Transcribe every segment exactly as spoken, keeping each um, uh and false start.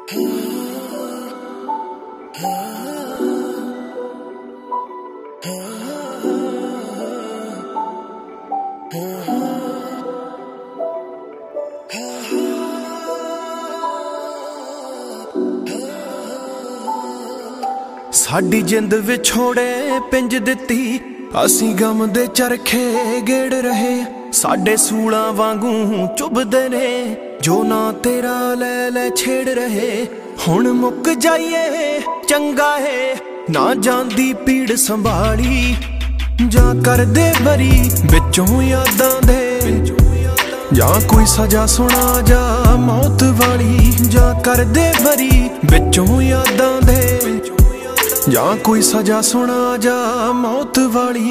साडी जिंद विछोड़े पिंज दिती, असी गम दे चरखे गेड़ रहे। साडे सूला वांगू चुभदे ने, जो ना तेरा ले ले छेड़ रहे। हुण मुक जाइए चंगा है, ना जांदी पीड़ संभाली। जा कर दे बरी बिचों यादां दे, या कोई सजा सुना जा मौत वाली। जा कर दे बरी बिचों यादां दे, या कोई सजा सुना जा मौत वाली।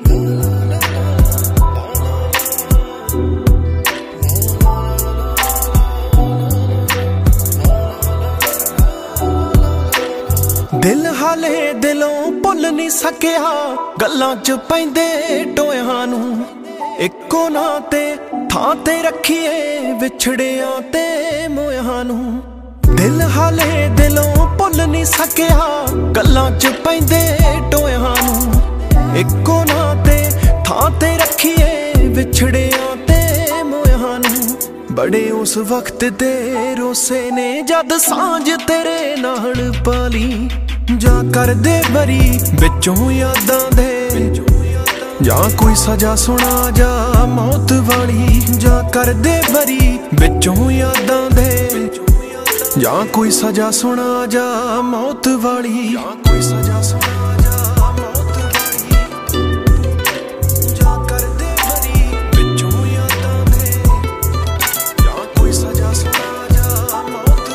दिल हाले दिलों भुल नहीं सकिया, गल्लां च पैंदे टोयां नू। इक्को ना ते थां ते रखिए विछड़ियां ते मोयां नू। दिल हाले दिलों भुल नहीं सकिया, गल्लां च पैंदे टोयां नू। इक्को ना ते थां ते रखिए विछड़ियां ते मोयां नू। बड़े उस वक्त दे रोसे ने, जद सांझ तेरे नाल पाली। जा कर दे बरी बिचों यादां दे, या कोई सजा सुना जा मौत वाली। जा कर दे बरी बिचों यादां दे, या कोई सजा सुना जा मौत वाली। या कोई सजा सुना जा मौत वाली। जा कर दे बरी बिचों यादां दे, या कोई सजा सुना जा मौत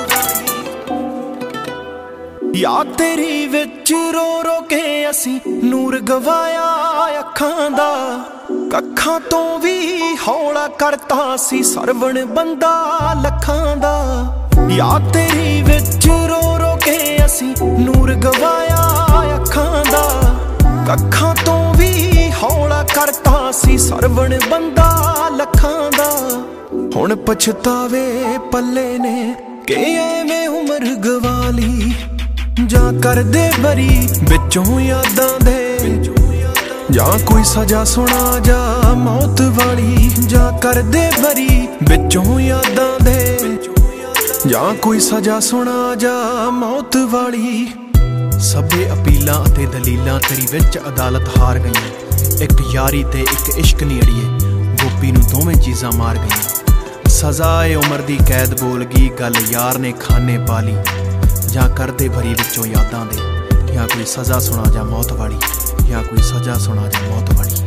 वाली। या तेरी विच रो रो के असी नूर गवाया अखां दा। कखां तो भी हौला करता सी सरवण बंदा लखां दा। या तेरी विच रो रो के असी नूर गवाया अखां दा। कखां तो भी हौला करता सी सरवण बंदा लखां दा। हुण पछतावे पल्ले ने के एवें उमर गवाली। जा कर दे बरी बिचों यादां दे, या कोई सजा सुना जा मौत वाली। जा कर दे बरी बिचों यादां दे, या कोई सजा सुना जा मौत वाली। सबे अपीलां अते दलीलां तेरी विच अदालत हार गईयां। एक यारी ते एक इश्क नी अड़िए, गोपी नूं दोवें चीज़ां मार गईयां। सजाए उमर दी कैद बोल गई, गल यार ने खाने पाली। या कर दे भरी विचों यादां दे, या कोई सजा सुना जा मौत वाली। या कोई सजा सुना जा मौत वाली।